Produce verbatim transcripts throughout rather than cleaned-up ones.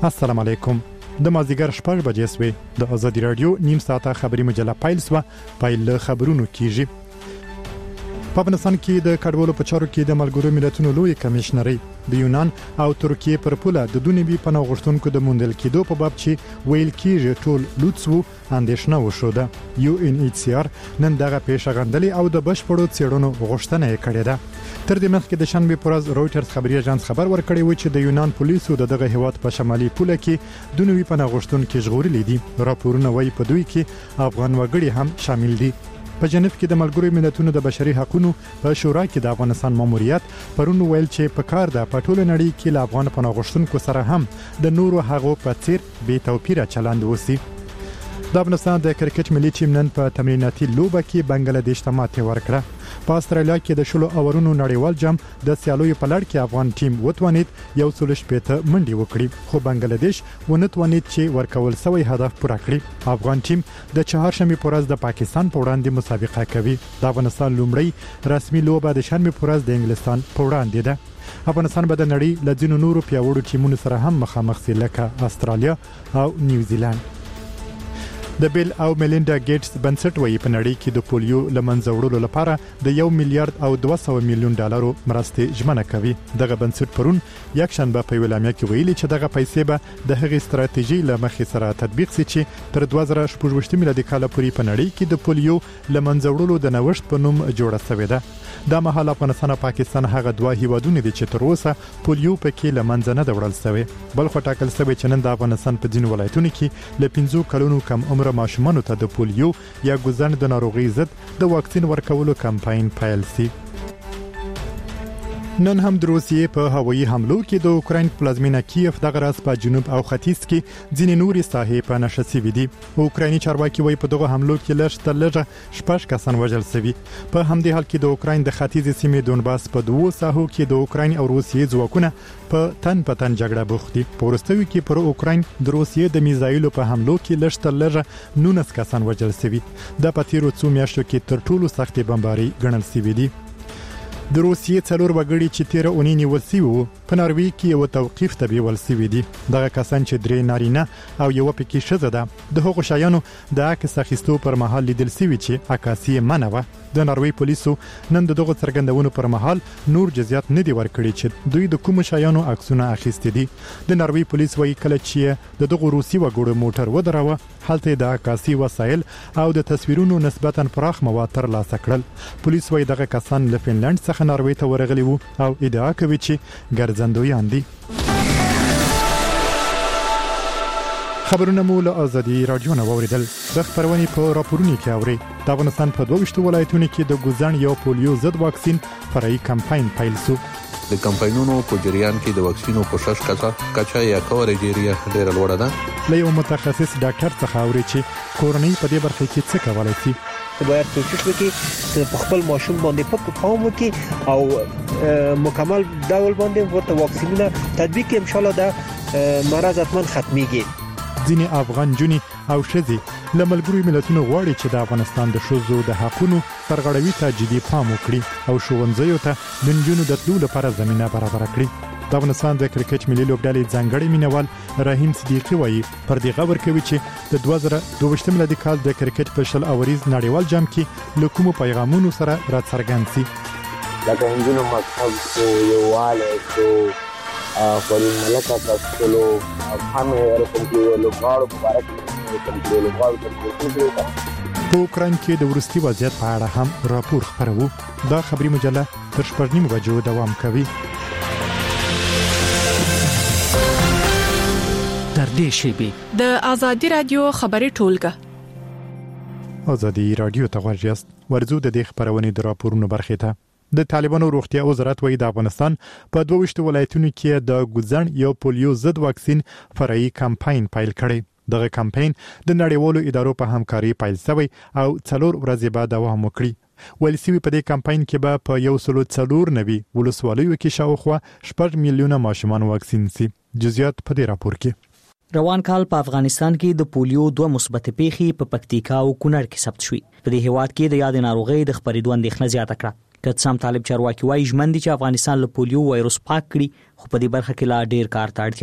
السلام علیکم. د مازیګر شپږ بجې سوې د آزادي رادیو نیم ساعته خبري مجله پیل سو. پیل خبرونو کیږي. په افغانستان کې د کډوالو په چارو کې د ملګرو ملتونو لوی کمشنري د یونان او ترکیه پر پوله د دونیبي پناه غوښتونکو د موندل کېدو په باب چې ویل کېږي ټول لوڅو اندېښنه وشوده. یو ان ایچ سی آر نن دغه پیښه غندلې او د بشپړو څېړنو غوښتنه یې کړې ده. تر دې مخکې د شنبه پر ورځ رويټرز خبري اژانس خبر ورکړی و چې د یونان پولیسو دغه هیواد په شمالي پوله کې دونیوي پناه غوښتونکو ژغورلي دي. راپورونه وايي په دوی کې افغان وګړي هم شامل دي. په جنیف کې د ملګرو ملتونو د بشري حقوقو په شورا کې د افغانستان ماموریت پرون ویل چې په کار ده په ټول نړۍ کې له افغان پناه غوښتونکو سره هم د نورو هغو په څیر بې توپیره چلند وسی. د افغانستان د کرکټ ملي ټیم نن په تمریناتي لوبه کې بنگلاديش ته ماتې ورکړه. په استرالیا کې د شلو اورونو نړیوال جام د سیالیو په لړ کې افغان ټیم وتوانید یو سل شپږ منډي وکړي خو بنگلاديش ونتوانید چې ورکول سوی هدف پوره کړي. افغان ټیم د چهارشنبه په ورځ د پاکستان په وړاندې مسابقه کوي. د افغانستان لومړی رسمي لوبه د شنبه په ورځ د انګلستان په وړاندې ده. افغانستان به د نړۍ له ځینو نورو پیاوړو ټیمونو سره هم مخامخ شي لکه استرالیا او نیوزیلند. د بیل او میلینډا ګیټس بنسټ وایي په نړۍ کې د پولیو لمنځه وړلو لپاره د یو میلیارډ او دوه سوه میلیون ډالرو مرستې ژمنه کوي. دغه بنسټ پرون یک شنبه په ویلامیا کې ویلي چې دغه پیسې به د هغې ستراتیژي لمخې سره تطبیق شي چې تر دوه زره شپږ میلادي کال پورې په نړۍ کې د پولیو لمنځه وړلو د نوښت په نوم جوړه شوې ده. د مهال افغانستان او پاکستان هغه دوه هیوادونه دي چې تر اوسه پولیو پکې لمنځه نه وړل شوی. بل خو ټاکل شوی چې نن د افغانستان په ځینو ولایتونو کې ل پنځو کلونو کم عمر ماشومانو ته د پولیو یا ګوزن د ناروغي ضد د واکسین ورکولو کمپاین پیل شي. نن هم د روسیې په هوایي حملو کې د اوکراین پلازمینه کیف د غرض په جنوب او ختیځ کې ځینې نورې ساحې په نشه سوي دي. اوکرایني چارواکي وايي په دغه حملو کې لږ تر لږه شپږ کسان وژل شوي. په همدې حال کې د اوکراین د ختیځ سیمې دونباس په دوو ساحو کې د اوکراین او روسیې ځواکونه په تن په تن جګړه بوخت دي. په وروستیو کې پر اوکراین د روسیې د میزایلو په حملو کې لږ تر لږه نولس کسان وژل شوي. د پاتیرو څو میاشتو کې تر ټولو سختې بمباري ګڼل شوي دي. د روسیې څلور وګړي چې تیر اونۍ نیول شوي وو په ناروې کې یو توقیف ته بیول شوي دي. دغه کسان چې درې نارینه او یو پکې ښځه ده د هغو شیانو د عکس اخیستو پر مهال لیدل شوي چې عکاسي یې منع وه. د ناروې پولیسو نن د دغه څرګندونو پر مهال نور جزئیات نه دي ورکړي چې دوی د کوم شیانو عکسونه اخیستي دي. د ناروې پولیس وايي کله چې د دغه روسي وګړو موټر ودراوه هلته د عکاسي وسایل او د تصویرونو نسبتا پراخ مواد ترلاسه کړل. پولیس وايي دغه کسان له فنلند څخه ناروې ته ورغلي وو او ادعا کوي چې ګرځندویان دي. خبرونه مو له آزادي رادیو نه واوریدل. د خبرونې په راپورونو کې اوري د افغانستان په دوه ویشت ولایتونو کې د ګوزن یو پولیو ضد واکسین فرعي کمپاین پیل شو. د کمپاینونو په جریان کې د واکسینو کوشش کړه کچا یا کورېج ایریا ډېر لوړه ده. له یو متخصص ډاکټر څخه اوري چې کورنۍ په دې برخه کې څه کولای شي. باید کوشش وکړي چې په خپل ماشوم باندې په پام وکړي او مکمل ډول باندې ورته واکسینونه تطبیق کړي. ان شاء الله دا مرض حتما ختميږي. ځینې افغان جونی او ښځې له ملګرو ملتونو غواړي چې د افغانستان د ښځو د حقوقو سرغړوي ته جدي پام وکړي او ښوونځیو ته د نجونو د تلو لپاره زمينه برابر کړي. د افغانستان د کرکټ ملي لوبډلې ځانګړی مینوال رحیم صدیقی وایي پر دې خبر کوي چې د دوه زره دوه میلادي کال د کرکټ په شل اوریز نړیوال جام کې له کومو پیغامونو سره راڅرګند شي. لکه هندونو مکتب کو یواله کو فورین ملکه تاسو هم رسم کې لوبغاړو مبارک رسم کې لوبغاړو ته په اوکراین کې د ورستي وضعیت په اړه هم راپور خپروو. دا خبري مجله تر شپږ نیمو بجو دوام کوي. در دې شیبي د آزادي رادیو خبري ټولګه آزادي رادیو ته ورجست ورزو د دې خبرونې د راپورونو برخه ته. د طالبانو روغتیا وزارت وایي د افغانستان په دوه ویشت ولایتونو کې د ګوزن یو پولیو ضد واکسین فرعي کمپاین پیل کړي. دغه کمپاین د نړیوالو ادارو په همکاري پیل شوی او څلور ورځې بعد دوام وکړي. ویل شوی په دې کمپاین کې به په یو سل څلور نوي ولسوالیو کې شاوخوا شپږ میلیونه ماشومان واکسین شي. جزئیات په دې راپور کې. روان کال په افغانستان کې د پولیو دوه مثبت پیښې په پکتیکا او کونړ کې ثبت شوې. په دې هیواد کې د یاد ناروغي د خپرېدو اندېښنه زیاته کړه. کڅام طالب چارواکي وايي ژمن دي چې افغانستان له پولیو وایروس پاک کړي، خو په دې برخه کې لا ډیر کار ته اړتیا ده.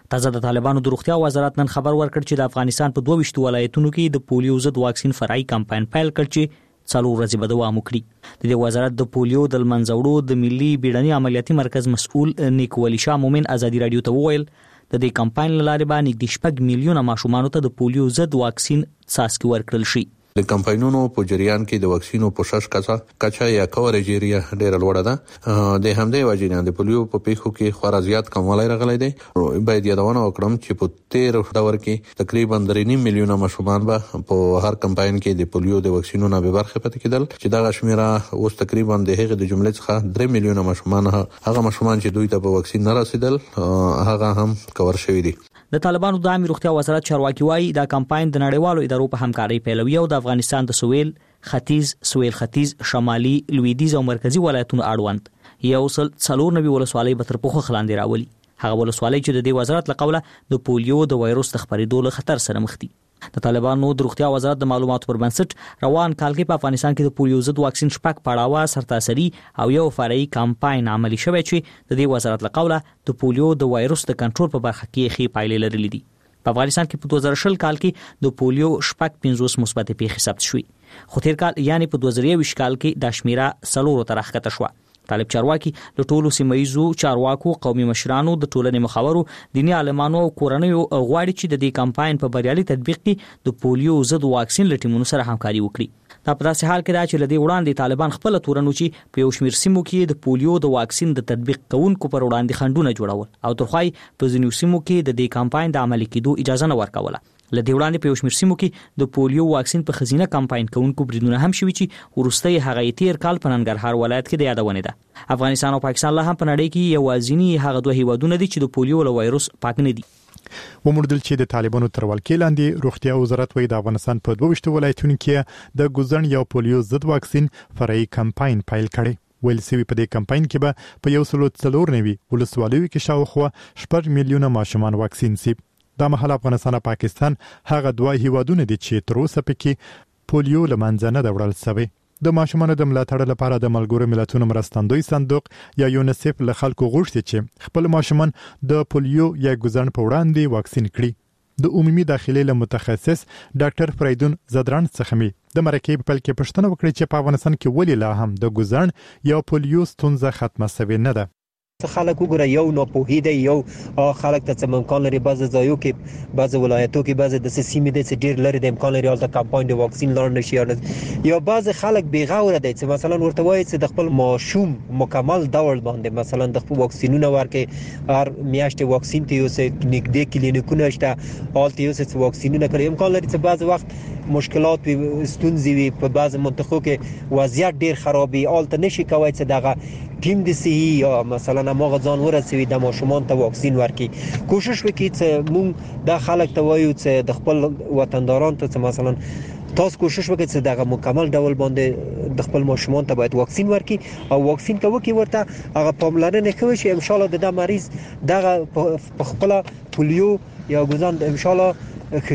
تازه د طالبانو د روغتیا وزارت نن خبر ورکړ چې د افغانستان په دوه ویشت ولایتونو کې د پولیو ضد واکسین فرعي کمپاین پیل کړ چې څلور ورځې به دوام وکړي. د دې وزارت د پولیو د منځوړو د ملي بیړني عملیاتي مرکز مسؤل نیکولي شاه مومن ازادي رادیو ته وویل د دې کمپاین لاره به نږدې شپږ میلیونه ماشومان ته د پولیو ضد واکسین څاڅکي ورکړل شي. د کمپاینونو په جریان کې د واکسینو پوشش کچا کچا یا کورېج ایریا ډېر لوړه ده. د همدې وجې نه د پولیو په پیښو کې خورا زیات کموالی راغلی دی. باید یادونه وکړم چې په تیر دور کې تقریبا درې میلیونه ماشومان به په هر کمپاین کې د پولیو د واکسینونو به برخه پاتې کېدل چې دا شمیره اوس تقریبا د هغه د جملې څخه درې میلیونه ماشومان هغه ماشومان چې دوی ته په واکسین نه رسیدل هغه هم کور شوی دي. د طالبانو د عامه روغتیا وزارت چارواکي وایي دا کمپاین د نړیوالو ادارو په همکارۍ پیلوي او د افغانستان د سویل ختیځ سویل ختیځ شمالي لویدیځ او مرکزی ولایتونو اړوند یو سل څلور نوي ولسوالۍ به تر پوخه خلاندې راولي. هغه ولسوالۍ چې د دې وزارت له قوله د پولیو د وایروس د خپرېدو له خطر سره مخ دي. د طالبانو د روغتیا وزارت د معلوماتو پر بنسټ روان کال کې په افغانستان کې د پولیو ضد واکسین شپږ پړاوه سرتاسري او یو فرعي کمپاین عملي شوی چې د دې وزارت له قوله د پولیو د وایروس د کنټرول په برخه کې ښې پایلې لرلې دي. په افغانستان کې په دوه زره شل کال کې د پولیو شپږ پنځوس مثبت پیښې ثبت شوې، خو تیر کال یعنی په دوه زره یوویشت کال کې د شمیره څلورو ته راښکته شوه. طالب چارواکي د ټولو سیمایزو چارواکو، قومي مشرانو، د ټولنې مخاورو، دیني عالمانو او کورنیو غواړي چې د دې کمپاین په بریالي تطبیق کې د پولیو ضد واکسین لټیمونو سره همکاري وکړي. دا په داسې حال کې دا چې لدې وړاندې طالبان خپل تورنو چې په یو شمېر سیمو کې د پولیو د واکسین د تطبیق کوونکو پر وړاندې خنډونه جوړول او ترخوای په ځینو سیمو کې د دې کمپاین د عملي کېدو اجازه نه ورکوله. لدې وړاندې په یو شمېر سیمو کې د پولیو واکسین په خزینه کمپاین کوونکو بریدونه هم شوي چې وروستۍ هغه تیر کال په ننګرهار ولایت کې د یادونې ده. افغانستان او پاکستان لا هم په نړۍ کې یوازینی هغه دوه هیوادونه دي چې د پولیو له وایروس پاک نه دي. وموردل چې د طالبانو تر ولکې لاندې روغتیا وزارت وایي د افغانستان په دوه ویشت ولایتونو کې د ګوزن یو پولیو ضد واکسین فرعي کمپاین پیل کړي. ویل سوي په دې کمپاین کې به په یو سل څلور نوي ولسوالیو کې شاوخوا شپږ میلیونه ماشومان واکسین شي. دا مهال افغانستان او پاکستان هغه دوه هیوادونه دي چې تر اوسه پکې پولیو له منځه نه وړل شوی. د ماشومانو د ملاتړ لپاره د ملګرو ملتونو مرستندوی صندوق یا یونیسف له خلکو غوښتي چې خپل ماشومان د پولیو یا ګوزن په وړاندې واکسین کړي. د عمومي داخلي له متخصص ډاکټر فریدون زدران څخه می د مرکې په پل کې پښتنه وکړي چې په افغانستان کې ولې لا هم د ګوزن یا پولیو ستونزه ختمه شوې نه ده. خلک وګوره یو ناپوهي دی، یو خلک ته څه امکان لري بعض ځایو کې بعض ولایتو کې بعض د سیمې د څه ډیر لري د امکان لري حالت کمپاین د واکسین لار نشي یا بعض خلک بیغوره دي چې مثلا ورته وایي چې د خپل ماشوم مکمل ډول باندې مثلا د خپل واکسینونه ورکې هر میاشتې واکسین ته یو څه نږدې کلینیکونه شته حالت یو څه واکسینونه کوي. امکان لري چې بعض وخت مشکلات وي، ستونزې وي، په بعض منطقو کې وضعیت ډیر خرابي حالت نشي کوي چې دغه ټیم د صحي یا مثلا ماغه ځان ورسوي د ماشومان ته واکسین ورکړي. کوشش وکړي چې موږ د خلک ته وایو چې د خپل وطنداران ته مثلا تاسو کوشش وکړئ چې دغه مکمل ډول باندې د خپل ماشومان ته باید واکسین ورکړي او واکسین کوي کې ورته هغه پاملرنه کوي چې ان شاء الله د مریض دغه په خپل پولیو یا ګوزن ان شاء الله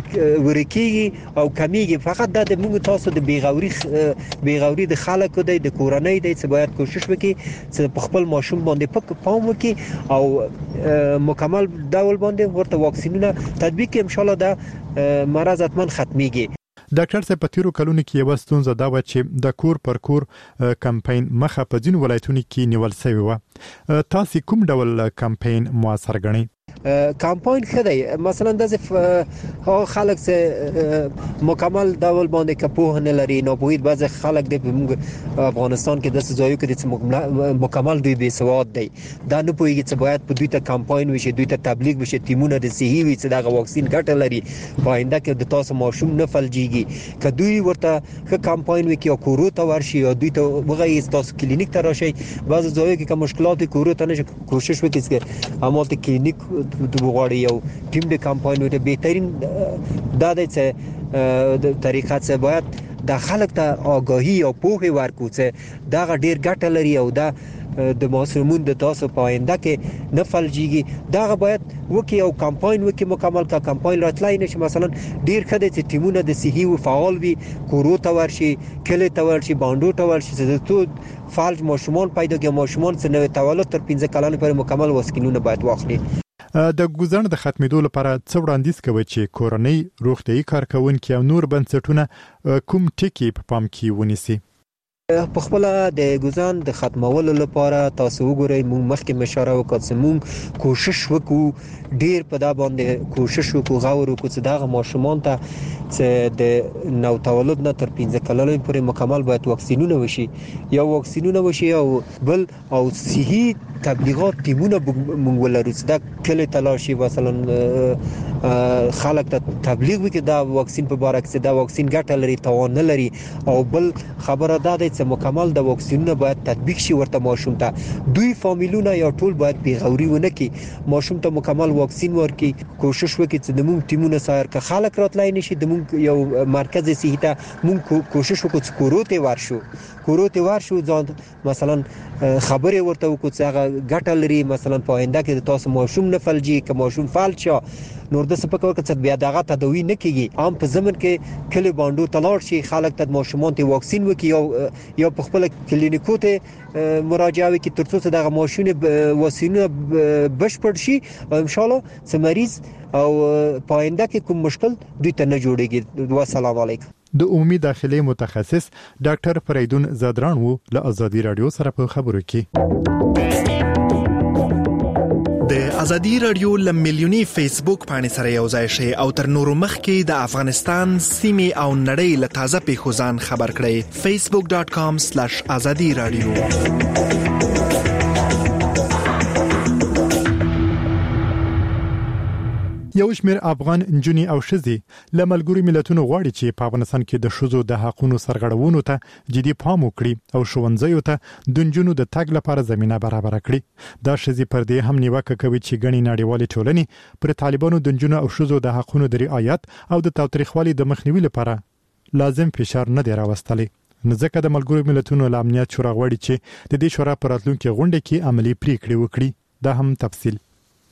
ورکیږي او کمیږي. فقط د موږ تاسو د بیغوري بیغوري د خلکو د کورنۍ د څه باید کوشش وکړي چې په خپل ماشوم باندې پک پام وکړي او مکمل ډول باندې ورته واکسینونه تطبیق ان شاء الله د مرض اتمن ختميږي. ډاکټر صاحب په تیرو کلونو کې یو ستونزه دا و چې د کور پر کور کمپاین مخه په ځینو ولایتونو کې نیول شوی و. تاسو کوم ډول کمپاین موثر ګڼئ؟ کمپاین خدای مثلا د خلک چې مکمل ډول باندې کپوه نه لري ناپوهي بعض خلک د افغانستان کې د ځایو کې د مکمل دوی بې سواد دی دا نه پوهیږي چې باید په دوی ته کمپاین وشي، دوی ته تبلیغ وشي، ټیمونه د صحي وي چې دا واکسین ګټه لري په آینده کې د تاسو ماشوم نه فلجيږي. که دوی ورته ښه کمپاین وکړي او کورو ته ورشي او دوی ته وغواړي تاسو کلینیک ته راشي، بعض ځایو کې کوم مشکلات کورو ته نشي کوشش وکړي چې عملته کلینیک د وګړي یو ټیم د کمپاین د بهترین د دې د طریقه څخه باید د خلک ته آگاهی او پوهه ورکو چې دا ډیر ګټه لري او دا د ماشومون د تاسو په آینده کې نه فلجيږي. دا باید وکي او کمپاین وکي مکمل کا کمپاین راتلای نشي. مثلا ډیر خدای چې ټیمونه د صحي او فعال وي کورو ته ورشي، کله ته ورشي، باندو ته ورشي چې ته فالج ماشومان پیدا کې ماشومان څخه نوې تولد تر پنځه کلونو پورې مکمل واکسینونه باید واخلي. د ګوزن د ختمېدو لپاره څو وړاندیز کوي چې کورنۍ روغتيایي کارکونکي او نور بنسټونه کوم ټکي په پام کې ونیسي. په خپل د ګوزان د ختمولو لپاره تاسو وګورئ موږ مخکې مشوره وکړه چې موږ کوشش وکړو ډیر په دا باندې کوشش وکړو غوړو کو چې دا ماشومان ته چې د نو تولد نه تر پنځه کلنۍ پورې مکمل باید واکسینونه وشي یو واکسینونه وشي او بل او صحي تبلیغات ټیمونه موږ ولرو چې دا کله تلاشي مثلا خلک ته تبلیغ وکړي دا واکسین په اړه چې دا واکسین ګټه لري توان نه لري او بل خبره ده چې مکمل د واکسینونه باید تطبیق شي ورته ماشوم ته دوی فامیلونه یا ټول باید بیغوري ونه کړي ماشوم ته مکمل واکسین ورکړي کوشش وکړي چې د موږ ټیمونه سره که خلک راتلای نشي د موږ یو مرکز صحي ته موږ کوشش وکړو چې کوروته ورشو کوروته ورشو ځان مثلا خبره ورته وکړو چې هغه ګټه لري مثلا په آینده کې تاسو ماشوم نه فلجي که ماشوم فالج نور د سپک ورکړه چې بیا دغه تداوی نه کیږي عام په زمن کې کلی باندې تلاړ شي خلک ته ماشومان ته واکسین وکړي او یا په خپل کلینیکو ته مراجعه وکړي ترڅو چې دغه ماشوم واکسینونه بشپړ شي ان شاء الله چې مریض او پاینده کې کوم مشکل دوی ته نه جوړيږي. والسلام علیکم. د عمومي داخلي متخصص ډاکټر فریدون زادران وو له ازادي رادیو سره په خبرو کې. د ازادي رادیو ل ملیونی فیسبوک باندې سره یو ځای شي او تر نورو مخکې د افغانستان سیمه او نړۍ له تازه پیښو ځان خبر کړئ facebook dot com slash azadi radio. یو شمېر افغان نجونې او ښځې له ملګرو ملتونو غواړي چې په افغانستان کې د ښځو د حقوقو سرغړونو ته جدي پام وکړي او ښوونځیو ته د نجونو د تګ لپاره زمينه برابر کړي. دا ښځې پر دې هم نیوکه کوي چې غني نړیوالې ټولنې پر طالبانو د نجونو او ښځو د حقوقو د رعایت او د تاوتریخوالي د مخنیوي لپاره لازم فشار نه دی راوستلی. ځکه د ملګرو ملتونو ل امنیت شورا غواړي چې د دې شورا په راتلونکي غونډه کې عملی پریکړې وکړي. دا هم تفصیل.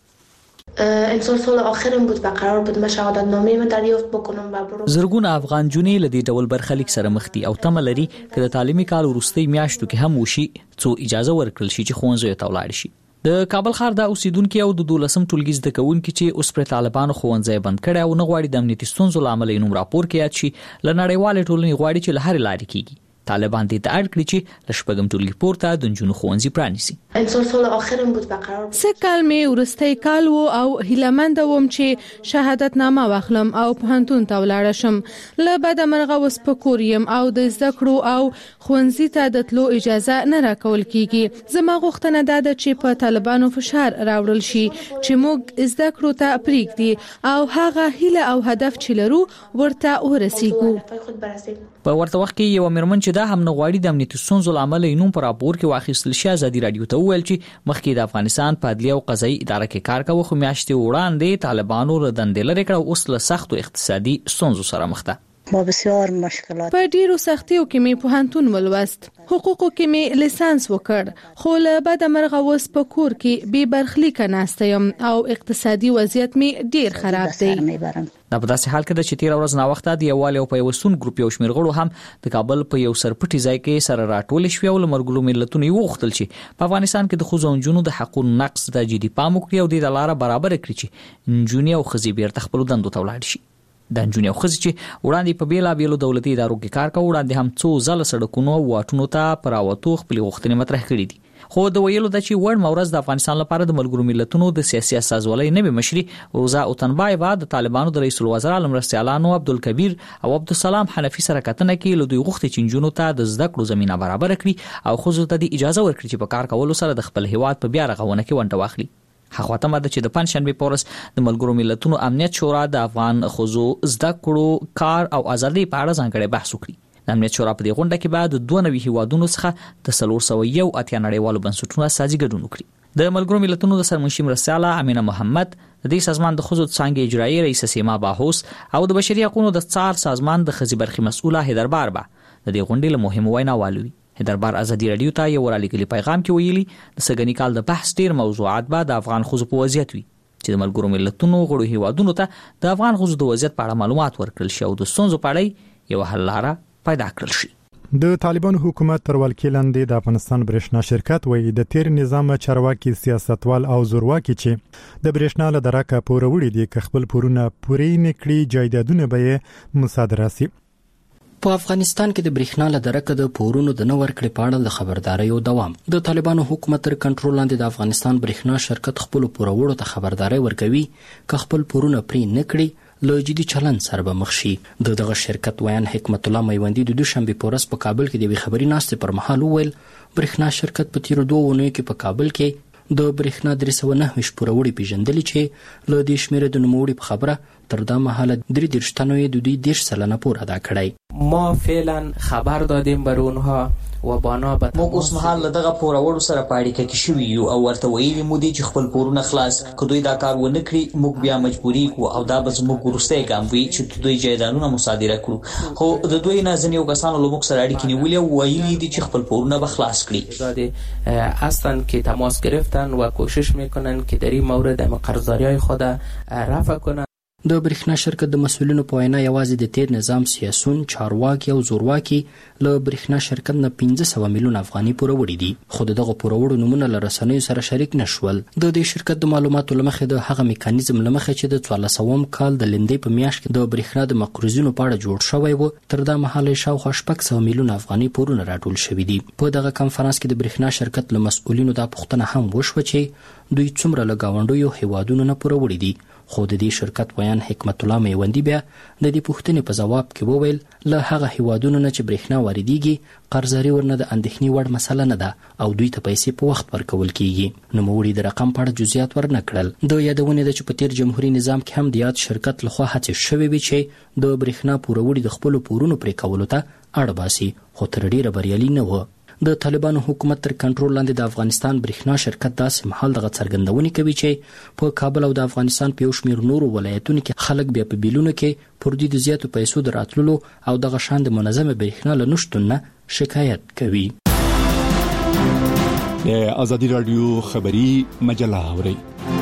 امسال سال آخرم بود و قرار بود من شهادتنامه من دریافت بکنم و برو. زرګونه افغان جونې لدی ډول برخلیک سره مخ دي او تمه لري چې د تعلیمي کال وروستي میاشتو کې هم وشي څو اجازه ورکړل شي چې ښوونځي ته ولاړ شي. د کابل ښار د اوسیدونکو او د دولسم ټولګي زده کوونکو چې اوس پر طالبانو ښوونځي بند کړي او نه غواړي د امنیتي ستونزو لامل یې نوم راپور کې یاد شي لنړیوالې ټولنې غواړي چې له هر لارې کېږي. طالبان دې ته اړ کړی چې لشپګم ټولګي پورته د جنونو ښوونځي پرانیسي. امسال سال آخرم بود و قرار سکل می ورستی کال وو او هیلمند ووم چې شهادتنامه واخلم او پوهنتون ته ولاړ شم. له بده مرغه وس په کوریم او د زده کړو او ښوونځي ته د تلو اجازه نه راکول کیږي. زما غوښتنه ده چې په طالبانو فشار راوړل شي چې موږ زده کړو ته پریږدي او هغه هیله او هدف چې لرو ورته ورسیږو. په ورته وخت کې یو مرمن چې دا هم نه غواړي د امنیتي ستونزو لامل یې نوم پر راپور کې واخیستل شي. ازادي رادیو ته وویل چې مخکې د افغانستان په عدلیه او قضایي اداره کې کار کوي خو میاشتې وړاندې طالبانو ردندې لري کړ او اوس له سختو اقتصادي ستونزو سره مخ ده. با بسیار مشکلات په ډیرو سختیو کې می پوهنتون ولوست حقوقو کې می لیسانس وکړ خو له بده مرغه وس په کور کې به برخلیک ناستم او اقتصادي وضعیت می ډیر خراب دی. دا په داسې حال کې د چې تیر ورځ نا وخت د یووالي او پیوستون ګروپ یو شمېر غړو هم د کابل په یو سرپټي ځای کې سره راټول شوی او لمرګلو ملتونو یو وختل چې په افغانستان کې د خو ځونجونو د حقوقو نقص د جدي پام وکړي او د لاره برابر کړي چې نجونې او خزي بیرته خپل دندو ته ولاړ شي. د نجونې او خزي چې وړاندې په بیلا بیلو دولتي ادارو کې کار کوي وړاندې هم څو ځله سړکونو او واټونو ته پراوتو خپل غوښتنې مطرح کړې دي. خو د ویلو د چې وړ مورز د افغانستان لپاره د ملګرو ملتونو د سیاسي اساسوالۍ نوې مشري روزا اوتنبایوا د طالبانو د رئیس الوزرا لمرستيالانو عبدالکبیر او عبدالسلام حنفي سره کتنه کې له دوی غوښتي چې جنونو ته د زده کړو زمينه برابر کړي او خو ته د اجازه ورکړي چې په کار کولو سره د خپل هیواد په بیا رغونه کې ونډه واخلي. هغه ته مده چې د پنځشنبه پورس د ملګرو ملتونو امنیت شورا د افغان خزو زده کړو کار او ازادي په اړه ځانګړي بحث وکړي. د امنیت شورا په دې غونډه کې بعد دوه نوي هیوادونو څخه د څلور سوه یو اتیا نړیوالو بنسټونو اساسي ګډون وکړي. د ملګرو ملتونو د سرمنشي مرستياله امینه محمد د دې سازمان د خزو څنګه اجرایی رئیس سیما باهوس او د بشري حقوقو د څار سازمان د خزي برخي مسؤله هدربار با د دې غونډې له مهمو ویناوالوي. هدربار ازادي رادیو ته یو ورالګلی پیغام کې ویلي د سګنی کال د بحث ډیر موضوعات به د افغان خزو په وضعیت وي چې د ملګرو ملتونو غړو هیوادونو ته د افغان خزو د وضعیت په اړه معلومات ورکړل شي او د ستونزو په اړه یو حل لاره پیدا کړل شي. د طالبانو حکومت تر ولکې لاندې د افغانستان برېښنا شرکت وایي د تیر نظام چارواکي سیاستوال او زورواکي چې د برېښنا له درکه پوروړي دي ک خپل پورونه پورې نکړي جایدادونه به مصادره سي. په افغانستان کې د برېښنا له درکه د پورونو د نور کړي پاړه د خبرداري او دوام د طالبانو حکومت تر کنټرول لاندې د افغانستان برېښنا شرکت خپل پورورو ته خبرداري ورکوي ک خپل پورونه پرې نکړي له جدي چلن سره به مخ شي. د دغه شرکت ویان حکمت الله میوندی د دوشنبه پورس په کابل کې د خبري ناستې پر مهال وویل برېښنا شرکت په تیر دوه ونو کې په کابل کې د برېښنا درې سوه نهه ویشت پوروري پیژندل چې له دې شمیره د نوموړي په خبره تر دا مهاله درې دېرش تنو یې د دوی دېرش سلنه پور ادا کړی. ما فعلا خبر دادیم بر اونها و بانا به موږ اوس مهال دغه پورورو سره په اړیکه کې شوي یو او ورته ویلي مو دي چې خپل پورونه خلاص کړي. دوی دا کار ونه کړي موږ بیا مجبوري کو او دا به زموږ وروستی ګام وي چې دوی جایدادونه مصادره کړو. خو د دوی نه ځینې کسانو له موږ سره اړیکې نیولې او ویلي دي چې خپل پورونه به خلاص کړي. هستند که تماس گرفتن و کوشش میکنن که در این مورد قرضداری‌های خود رفع کنن. د برېښنا شرکت د مسؤلینو په وینا یوازې د تیر نظام سیاسون چارواکي او زورواکي له برېښنا شرکت نه پنځه سوه میلیون افغاني پوروړي دي خو دغه پوروړو نمونه له رسنیو سره شریک نشول. د دې شرکت د معلوماتو لمخې د هغه میکانیزم لمخې چې د څوارلسم کال د لندې په میاشت کې د برېښنا د مقرضینو په اړه جوړ شوی و تر دا مهاله شاوخوا شپږ سوه میلیون افغاني پورونه راټول شوي دي. په دغه کنفرانس کې د برېښنا شرکت له مسؤلینو دا پوښتنه هم وشوه چې دوی څومره له ګاونډیو هیوادونو نه پوروړي دي. خو د دې شرکت ویان حکمت الله میوندی بیا د دې پوښتنې په ځواب کې وویل له هغه هیوادونو نه چې برېښنا واردېږي قرضداري ورنه د اندېښنې وړ مسله نه ده او دوی ته پیسې په وخت ورکول کیږي. نوموړي د رقم په اړه جزئیات ورنه کړل. د یادونې ده چې په تیر جمهوریت نظام کې هم د یاد شرکت لخوا هڅې شوې وې چې د برېښنا پوروړي د خپلو پورونو پرې کولو ته اړ باسي خو تر ډیره بریالي نه و. د طالبانو حکومت تر کنټرول لاندې د افغانستان برېښنا شرکت داسې مهال دغه څرګندونې کوي چې په کابل او د افغانستان په یو شمېر نورو ولایتونو کې خلک بیا په بیلونو کې پر دې د زیاتو پیسو د راتللو او دغه شان د منظمه برېښنا له نشتون نه شکایت کوي. د ازادي رادیو خبری مجله اوري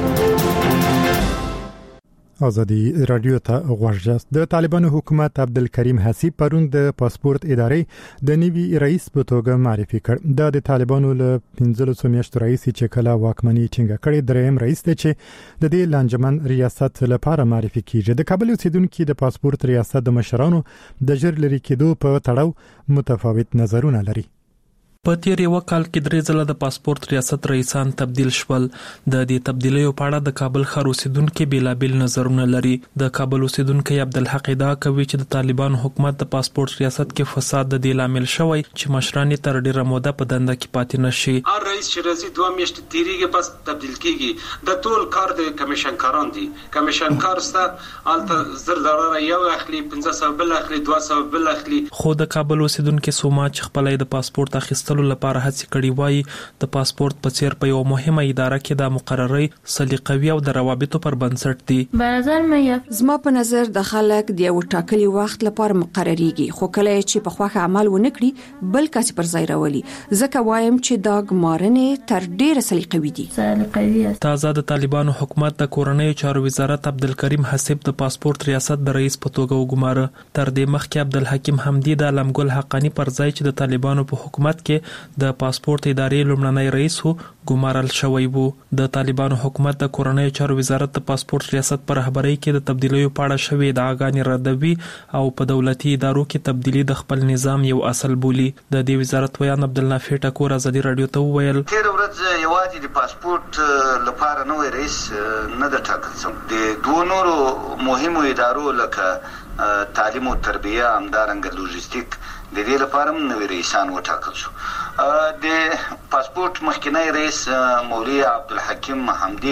ازادي رادیو ته غوښجاست. د طالبانو حکومت عبدالکریم حسیب پرون د پاسپورت ادارې د نوي رئیس په توګه معرفي کړ. دا د طالبانو له پنځلسو میاشتو رئیس چې کله واکمني ټینګه کړې دریم رئیس دی چې د دې لانجمن ریاست لپاره معرفي کیږي. د کابل اوسیدونکو د پاسپورت ریاست د مشرانو د ژر لري کېدو په تړاو متفاوت نظرونه لري. په تیر یو کال کې درې ځله د پاسپورت ریاست رئیسان تبدیل شول. د دې تبدیلیو په اړه د کابل ښار اوسیدونکو بیلابیل نظرونه لري. د کابل اوسیدونکو عبدالحق ادعا کوي چې د طالبانو حکومت د پاسپورت ریاست کې فساد د دې لامل شوی چې مشران تر ډیره موده په دنده کې پاتې نشي. هر رئیس چې راځي دوه میاشتې تیریږي پس تبدیل کیږي. د ټول کار د کمیشن کاران دي. کمیشن کار سره الته زر ضرر یو اخلي پنځه سوه بل اخلي دوه سوه بل اخلي. خو د کابل اوسیدونکو سوما چې خپلې د پاسپورت اخیستلو لپاره هڅه کړې وای د پاسپورت په څیر په یو مهمه اداره کې د مقرري سلیقوي او د روابطو پر بنسټ دي. په نظر مې زما په نظر د خلک د یو ټاکلي وخت لپاره مقرریږي خو کله چې په خوخه عمل ونه کړي بل کس پر ځای راولي. ځکه وایم چې دا ګمارنې تر ډیره سلیقوي دي. تازه د طالبانو حکومت د کورنۍ چارو وزارت عبدالکریم حسیب د پاسپورت ریاست د رئیس په توګه وګماره. تر دې مخکې عبدالحکیم حمدی د علمګل حقانی پر ځای چې د طالبانو په حکومت کې د پاسپورت ادارې لومړنی رئیس وو ګمارل شوی وو. د طالبانو حکومت د کورنۍ چارو وزارت د پاسپورت ریاست پر رهبرۍ کې د تبدیلیو په اړه شوې ادعاګانې ردوي او په دولتي ادارو کې تبدیلی د خپل نظام یو اصل بولي. د دې وزارت ویان عبدالنافع ټکور ازادي رادیو ته وویل تیر ورځ یوازې د پاسپورت لپاره نوې رئیس نه د ټاکل شوی. د دوه نورو مهمو ادارو لکه تعلیم او تربیه همدارنګه لوجستیک د دې لپاره نوې رئیسان وټاکل شو. د پاسپورت مخکنی رئیس مولوی عبدالحکیم حمدی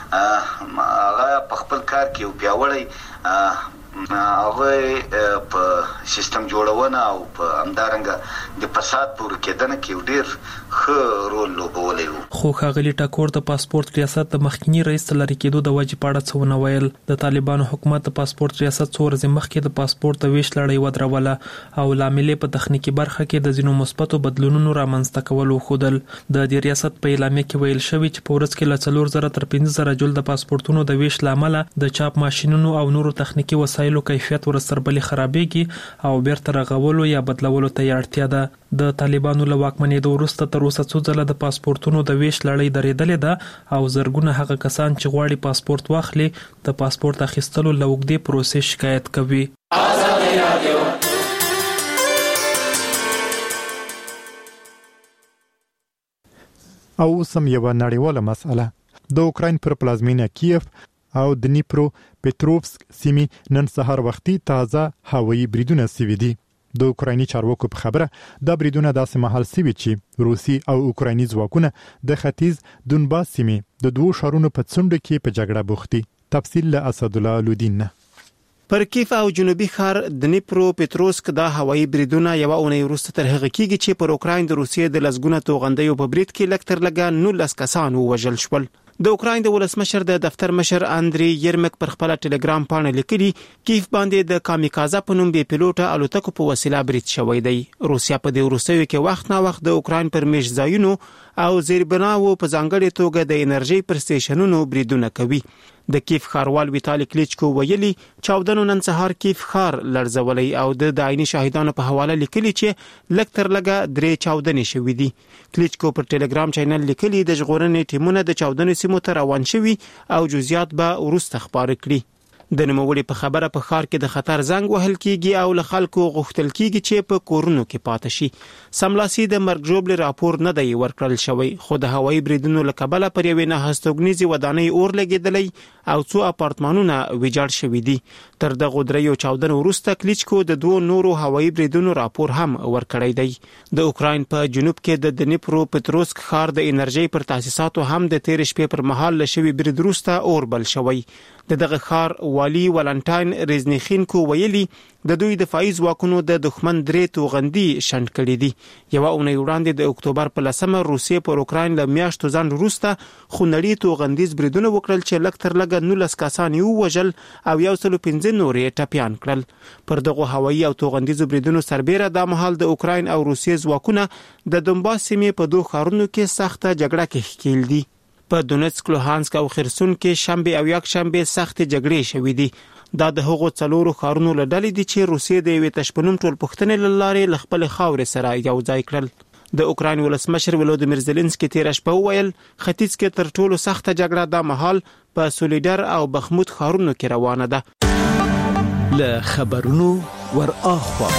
هغه په خپل کار کې یو پیاوړی هغه په سیستم جوړونه او په همدارنګه د فساد پور کېدنه کې ډیر ښه رول لوبولی و. خو ښاغلي ټکور د پاسپورت ریاست د مخکنی رئیس لري کېدو د وجې په اړه څه ونه ویل. د طالبانو حکومت د پاسپورت ریاست څو ورځې مخکې د پاسپورت د ویش لړۍ ودروله او لامل په تخنیکی برخه کې د ځینو مثبتو بدلونونو رامنځته کول وښودل. د دې ریاست په اعلامیه کې ویل شوی چې په ورځ کې له څلور زره تر پنځه زره جلد پاسپورتونو د ویش لامل د چاپ ماشینونو او نورو تخنیکی وسایلو وسایلو کیفیت ورسربلي خرابېږي او بیرته رغولو یا بدلولو ته اړتیا ده. د طالبانو له واکمنېدو وروسته تر اوسه څو ځله د پاسپورتونو د ویش لړۍ درېدلې ده او زرګونه هغه کسان چې غواړي پاسپورت واخلي د پاسپورت اخیستلو له اوږدې پروسې شکایت کوي. او سم یو نړیواله مسله د اوکراین پر پلازمینه کیف او د نیپرو پټروفسک سیمې نن سهار وختي تازه هوایي بریدونه سوي دي. د اوکرایني چارواکو په خبره دا بریدونه داسې مهال سوي چې روسي او اوکرایني ځواکونه د ختیځ دونباس سیمې د دوو ښارونو په څنډه کې په جګړه بوخت دي. تفصیل له اسدالله لودین. پر کیف او جنوبي ښار د نیپرو پټروسک دا هوایي بریدونه یو اونۍ وروسته تر هغه کېږي چې پر اوکراین د روسیې د لسګونه توغندیو په برید کې لکتر لګا نولس کسان ووژل شول. د اوکراین د ولسمشر د دفتر مشر اندري یرمک پر خپل ټلګرام باندې لیکلي کیف باندې د کامیکازا په نوم بي پیلوټه الوتکو په وسیله برید شوی دی. روسیا په دې وروستیو کې وخت نا وخت د اوکراین پر میش ځایونو او زیربناو په ځانګړي توګه د انرژي پر سټیشنونو بریدونه کوي. د کیف ښاروال ویتالي کلیچکو ویلي چاودنو نن سهار کیف ښار لړزولي او د دایني شاهدانو په حواله لیکلي چې لکتر لګا درې چاودنې شوې دي. کلیچکو پر ټلګرام چینل لیکلي د ژغورنې ټیمونه د چاودنې سیمو ته روان شوي او جزئیات به وروسته خبرې کړي. د نوموړي په خبره په ښار کې د خطر زنګ وهل کیږي او له خلکو غوښتل کیږي چې په کورونو کې پاتې شي. سملاسي د مرګ ژوبل راپور نه دی ورکړل شوی خو د هوایي بریدونو له کبله پر یوې نه هستوګنیزي ودانۍ اور لګیدلې او څو اپارتمانونه ویجاړ شوي دي. تر دغه دریو چاودنو وروسته کلیچکو د دوه نورو هوایي بریدونو راپور هم ورکړی دی. د اوکراین په جنوب کې د دنیپرو پټروسک ښار د انرژي پر تاسیساتو هم د تیر شپې پر مهال لشي برید وروسته اور بل شوی. د دغه ښار والی ولنټاین ریزنیخینکو ویلي د دوی دفاعي ځواکونو د دښمن درې توغندي شنډ کړي دي. یو اونۍ وړاندې د اکتوبر په لسمه روسیې پر اوکراین له میاشتو ځان وروسته خونړي توغندیز بریدونه وکړل چې لکتر لګ نولس کسان یې ووژل او یو سل پنځه نورې ټپیان کړل. پر دغه هوایي او توغندیزو بریدونو سربېره د مهال د اوکراین او روسیې ځواکونه د دونباس سیمې په دوه ښارونو کې سخته جګړه کې ښکیل دي. په دونیتسک، لوهانسک او خرسون کې شنبه او یک شنبه سخت جګړې شوې دي. دا د هغو څلورو ښارونو له ډلې دي چې روسیې د یوې تشبنوم ټول پښتنې له لارې له خپل خاورې سره یو ځای کړل. د اوکراین ولسمشر ولودیمیر زيلنسکي تیر شپه وویل ختیځ کې تر ټولو سخته جګړه د مهال په سولیډر او بخمود ښارونو کې روانه ده. له خبرونو ور اخوا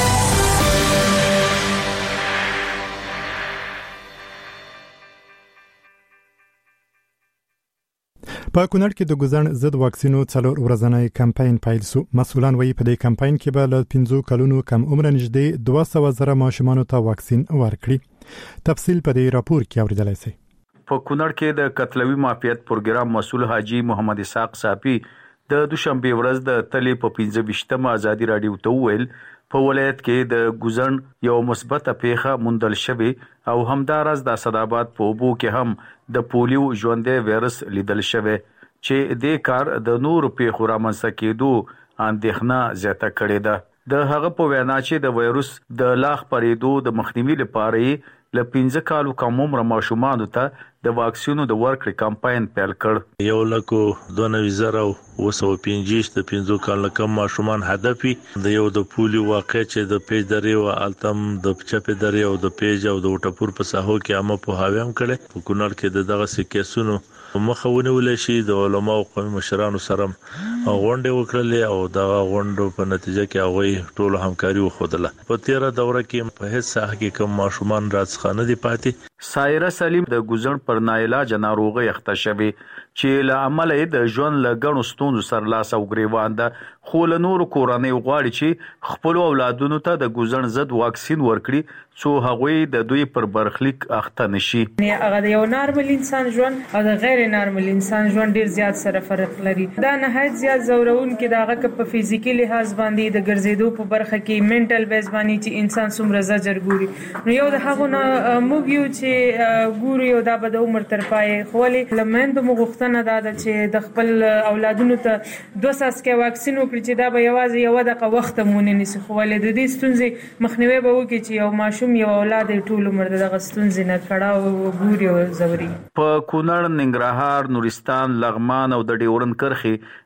په کونړ کې د ګوزن ضد واکسینو څلور ورځنی کمپاین پیل شو. مسؤلان وایي په دې کمپاین کې به له پنځو کلونو کم عمر نږدې دوه سوه زره ماشومانو ته واکسین ورکړي. تفصیل په دې راپور کې اوریدلای شئ. په کونړ کې د قتلوي مافیات پروګرام مسؤل حاجی محمد اسحاق صافي د دوشنبه ورځ د تلې په پنځه ویشتمه ازادي رادیو ته ویل په ولایت کې د ګوزن یو مثبته پیښه موندل شوې او همدارس د اسداباد په اوبو کې هم د پولیو ژوندې وایرس لیدل شوی چې د کار د نور پیښو رامنځته کېدو اندېښنه زیاته کړې ده. د هغه په وینا چې د وایرس د لاخ پرېدو د مخنیوي لپاره ل پنځه کالو کم عمر ماشومانو ته د واکسینو د ورکړې کمپاین پیل کړ. یو لکو دوه نوي زره او سو پنځه د پنځو کالو کم ماشومان هدف د یو د پولیو واقع چې د پیج درې او التم د چپې درې او د پیج او د وټپور په ساحو کې عامه په هاویم کړي. په کونړ کې د دغه سکیسونو مخاونه ولې شي د علماء او قومي مشرانو سره غونډه وکړلې او دا غونډه په نتیجه کې هغه ټول همکاري وخدله. په تیره دوره کې په هیڅ ساحه کې کم ماشومان راځخانه دي پاتې. سایره سلیم د ګوزن پر ناعلاج ناروغي اخته شوی چې له عمل د ژوند لګڼو ستونزو سره لاس او ګریوان ده خو له نور کورنۍ غواړي چې خپل اولادونو ته د ګوزن ضد واکسین ورکړي څو هغوی د دوی پر برخلیک اخته نشي. هغه د یو نارمل انسان ژوند او د غیر نارمل انسان ژوند ډیر زیات سره فرق لري. دا نهایت زیات زورون کې داغه په فزیکی لحاظ باندې د ګرځېدو په برخه کې منټل بیس باندې چې انسان څومره زجر ګوري. نو یو د هغه موږ یو چې ګوري او دا به د عمر تر پای خولې لمند مغختنه دا چې د خپل اولادونو ته دوه ساسکه واکسین وکړي چې دا به یوازې یو دغه وخت مونږ نه سي خولې د دې ستونزې مخنیوي به وکړي چې یو ماشوم یو اولاد ټول عمر دغه ستونزې نه کړه او ګوري او زوري. په کونړ، ننګرهار، نورستان، لغمان او د ډیورن کرخي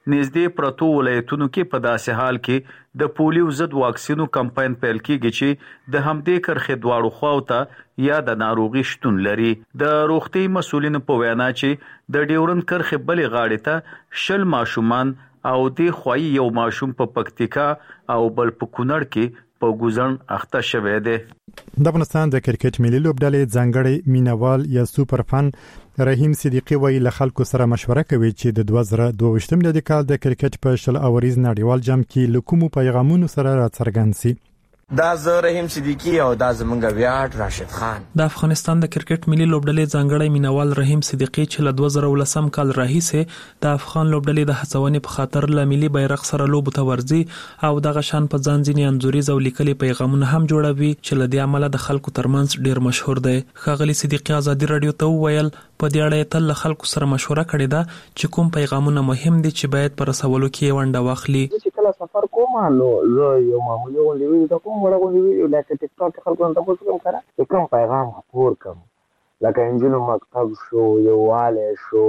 نږدې پرتو ولایتونو کې په داسې حال کې د پولیو ضد واکسینو کمپاین پیل کیږي چې د همدې کرخې دواړو خواو ته یا د ناروغي شتون لري. د روغتي مسولینو په وینا چې د ډیورند کرخې بلې غاړې ته شل ماشومان او د خوای یو ماشوم په پکتیکا او بل په کونړ کې په ګوزن اخته شوه دی. د افغانستان د کرکټ ملي لوبډلې ځانګړی مینوال یا سوپر فن رحیم صدیقی وی له خلکو سره مشوره کوي چې د دوه زره دوه ویشتم د کال د کرکټ په شل اوریز نړیوال جام کې لکومو پیغامونو سره راڅرګند شي. دا زه رحیم صدیقی او دا زمونږ ویاړ راشد خان. د افغانستان د کرکټ ملي لوبډلې ځانګړی مینوال رحیم صدیقی چې له دوه زره ولسم کال راهیسې د افغان لوبډلې د هڅونې په خاطر له ملي بیرغ سره لوبو ته ورځي او دغه شان په ځان ځینې انځوريز او لیکلي پیغامونه هم جوړوي چې له دې عمله د خلکو ترمنځ ډیر مشهور دی. ښاغلي صدیقی ازادي رادیو ته وویل په دې اړه تل له خلکو سره مشوره کړې ده چې کوم پیغامونه مهم دي چې باید پر رسولو کې ونډه واخلي. سفر کوم نو زه یو معمولی ولې د کوم وړه ولې لکه ټیک ټاک خلکو ته تاسو کوم کړه کوم پیغام خپور کوم لکه انجینو مکتب شو یواله شو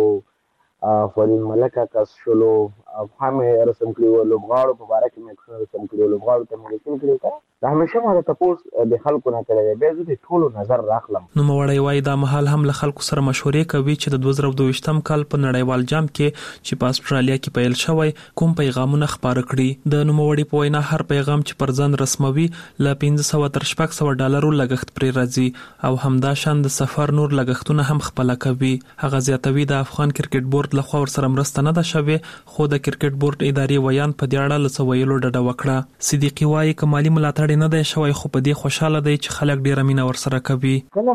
فورین ملکه کس شلو همه رسم کړو لوبغاړو په اړه کې مې رسم کړو لوبغاړو ته مې لیکل کړو دا همیشه ما ته تاسو د خلکو نه کړی به زه د ټول نظر راخلم. نو موړی وای دا محل هم له خلکو سره مشورې کوي چې د دوه زره دوه ویشتم کال په نړیوال جام کې چې په استرالیا کې پیل شوی کوم پیغامونه خبره کړي. د نوموړي په وینا هر پیغام چې پر ځان رسموي ل پنځه سوه تر شپږ سوه ډالرو لګښت پرې راځي او همدا شان د سفر نور لګښتونه هم خپل کوي. هغه زیاتوي د افغان کرکټ بورډ له خوا سره مرسته نه ده شوی خو د کرکټ بورډ ادارې ویان په دې اړه له ویلو ډډه وکړه. صدیقی وایي کمالي ملاتړ نه دی شوی خو په دې خوشاله دی چې خلک ډیره مینه ور سره کوي. کله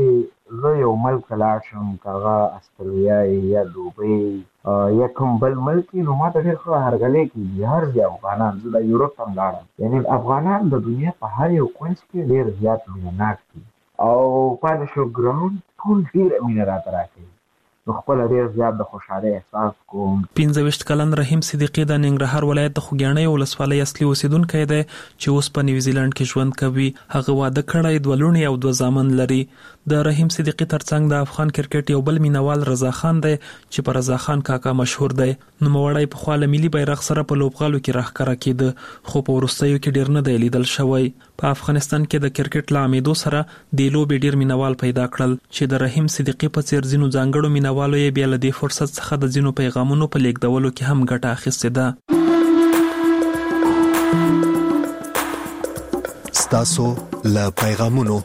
چې زه یو ملک لاړ شم هغه استرالیا یا دوبۍ یا کوم بل ملک نو ما ته ډېر ښه هرکلی کېږي. هر ځای افغانان زه د یوروپ هم لاړم یعنې افغانان د دنیا په هر یو کونج کې ډېر زیات مینهناک دي او پاتې شو ګراوند ټول ډېره مینه راته راکوي نو خپل ډېر زیات د خوشحالۍ احساس کوم. پنځه ویشت کلن رحیم صدیقی د ننګرهار ولایت د خوږیاڼۍ ولسوالۍ اصلي اوسیدونکی دی چې اوس په نیوزیلند کې ژوند کوي. هغه واده کړی دوه لوڼې او دوه زامن لري. د رحیم صدیقی ترڅنګ د افغان کرکټ یو بل مینوال رضا خان دی چې په رضا خان کاکا مشهور دی. نوموړی په خوا له ملي بیرغ سره په لوبغالو کې راښکاره کېده خو په وروستیو کې ډیر نه دی لیدل شوی. په افغانستان کې د کرکټ له عامېدو سره د لوبې ډیر مینوال پیدا کړل چې د رحیم صدیقی په څیر ځینو ځانګړو مینوالو یې بیا له دې فرصت څخه د ځینو پیغامونو په لیږدولو کې هم ګټه اخیستې ده. ستاسو له پیغامونو.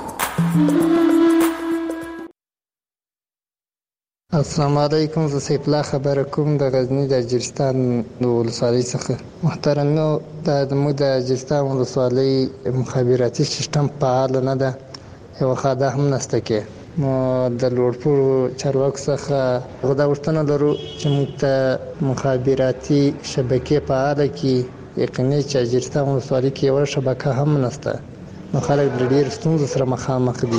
السلام علیکم. زه سیف الله خبره کوم د غزنی د اجرستان د ولسوالۍ څخه. محترمو دا زموږ د اجرستان ولسوالۍ مخابراتي سیستم فعال نه ده یو خاده هم نشته کې نو د لوړپوړو چارواکو څخه غوښتنه غوښتنه لرو چې موږ ته مخابراتي شبکې فعاله کړي. یقیني چې اجرستان ولسوالۍ کې یوه شبکه هم نشته نو خلک د ډېرو ستونزو سره مخامخ دي.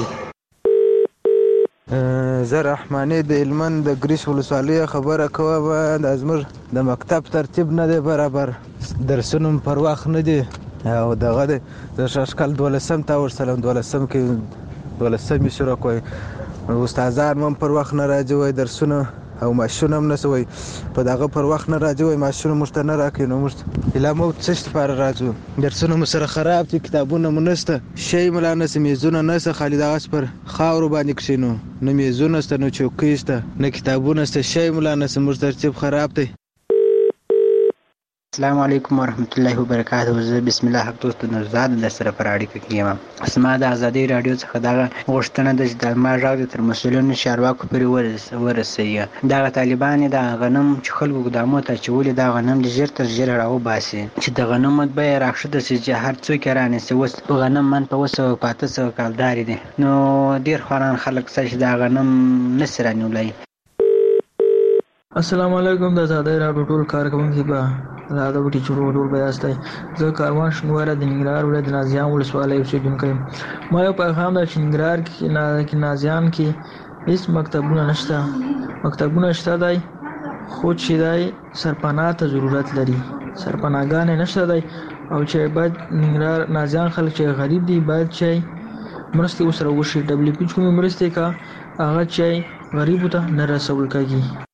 زه رحماني د هلمند د ګریس ولسوالۍ خبره کوم. د زموږ د مکتب ترتیب نه دی برابر درسونه پر وخت نه دي او دغه د شاشکل دولسم تا ورسلم دولسم کې دولسم شروع کوي استادان هم پر وخت نه راځي وای درسونه او ماشونه هم نسوي په دغه پر وخت نه راځي وای ماشونه مشته نه راکې نو مشت اله مو څه پر راځو درسونه مو سره خراب دي کتابونه مو نسته شی ملا نس میزونه نس خالد هغه پر خاور باندې کښینو نه میزونه ست نو چوکۍ ست نه کتابونه ست شی ملا نس مو ترتیب خراب دی. السلام علیکم ورحمت الله وبرکاته. زه بسم الله حق دوست نوزاد د سره پر اړیکه کې یم. اسما د ازادي رادیو څخه دغه غوښتنه د چې ما راغلی تر مسولینو چارواکو پورې ورسوي. دغه طالبان د غنم چې خلکو ګدامو ته اچولي دا غنم د ژر تر ژره راوباسي چې د غنم بیه راښکته شي چې هر څوک یې رانیسي. اوس غنم من په اوه سوه په اته سوه کالدارې دي نو ډېر خواران خلک شته چې دا غنم نسي رانیولی. السلام علیکم. د ازادي رادیو ټول کارکوونکي به دا د وټي چورو ټول بیاستای. زه کاروان شنواره د ننګرهار ولایت نازیان ولسوالۍ اوسیدونکی یم. ما یو پیغام د ننګرهار کې نازیان کې هیڅ مکتبونه نشته. مکتبونه شته دی خو چې دی سرپناه ته ضرورت لري. سرپناهګانې نشته دی او چې باید ننګرهار نازیان خلک چې غریب دي باید چې مرستې ورسره وشي. ډبلیو پی چې کومې مرستې کا هغه چې غریبو ته نه رسول کېږي.